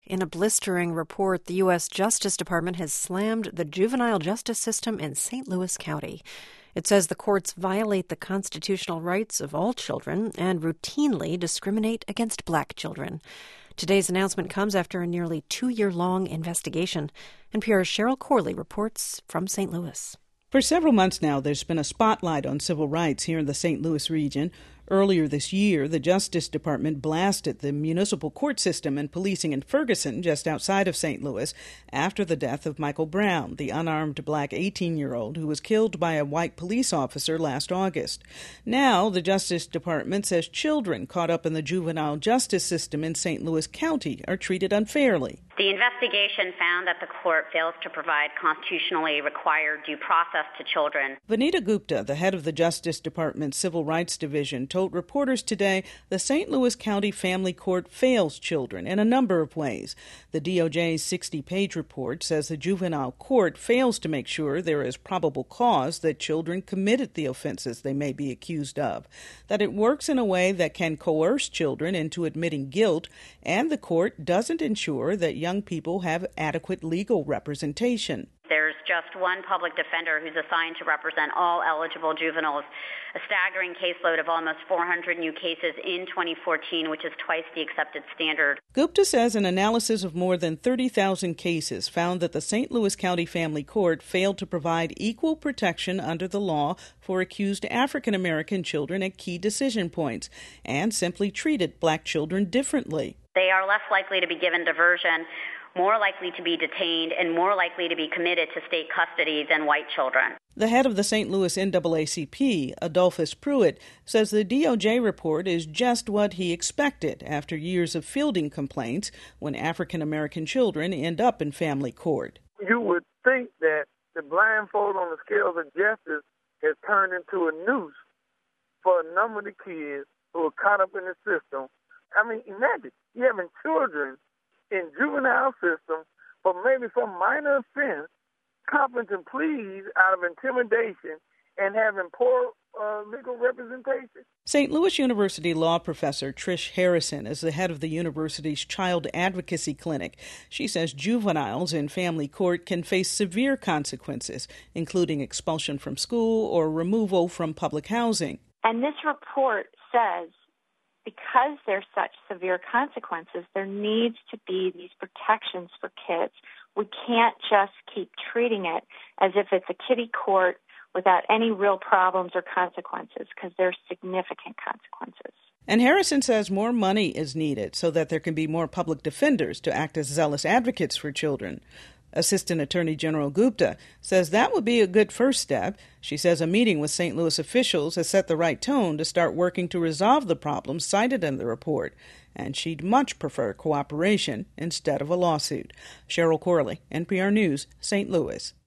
In a blistering report, the U.S. Justice Department has slammed the juvenile justice system in St. Louis County. It says the courts violate the constitutional rights of all children and routinely discriminate against black children. Today's announcement comes after a nearly 2-year-long investigation. NPR's Cheryl Corley reports from St. Louis. For several months now, there's been a spotlight on civil rights here in the St. Louis region. Earlier this year, the Justice Department blasted the municipal court system and policing in Ferguson, just outside of St. Louis, after the death of Michael Brown, the unarmed black 18-year-old who was killed by a white police officer last August. Now, the Justice Department says children caught up in the juvenile justice system in St. Louis County are treated unfairly. The investigation found that the court fails to provide constitutionally required due process to children. Vanita Gupta, the head of the Justice Department's Civil Rights Division, told reporters today the St. Louis County Family Court fails children in a number of ways. The DOJ's 60-page report says the juvenile court fails to make sure there is probable cause that children committed the offenses they may be accused of, that it works in a way that can coerce children into admitting guilt, and the court doesn't ensure that young people have adequate legal representation. There's just one public defender who's assigned to represent all eligible juveniles, a staggering caseload of almost 400 new cases in 2014, which is twice the accepted standard. Gupta says an analysis of more than 30,000 cases found that the St. Louis County Family Court failed to provide equal protection under the law for accused African American children at key decision points and simply treated black children differently. They are less likely to be given diversion, more likely to be detained, and more likely to be committed to state custody than white children. The head of the St. Louis NAACP, Adolphus Pruitt, says the DOJ report is just what he expected after years of fielding complaints when African American children end up in family court. You would think that the blindfold on the scales of justice has turned into a noose for a number of the kids who are caught up in the system. I mean, imagine you having children in juvenile system for maybe some minor offense, competent pleas out of intimidation, and having poor legal representation. St. Louis University law professor Trish Harrison is the head of the university's Child Advocacy Clinic. She says juveniles in family court can face severe consequences, including expulsion from school or removal from public housing. And this report says because there's such severe consequences, there needs to be these protections for kids. We can't just keep treating it as if it's a kiddie court without any real problems or consequences, because there's significant consequences. And Harrison says more money is needed so that there can be more public defenders to act as zealous advocates for children. Assistant Attorney General Gupta says that would be a good first step. She says a meeting with St. Louis officials has set the right tone to start working to resolve the problems cited in the report, and she'd much prefer cooperation instead of a lawsuit. Cheryl Corley, NPR News, St. Louis.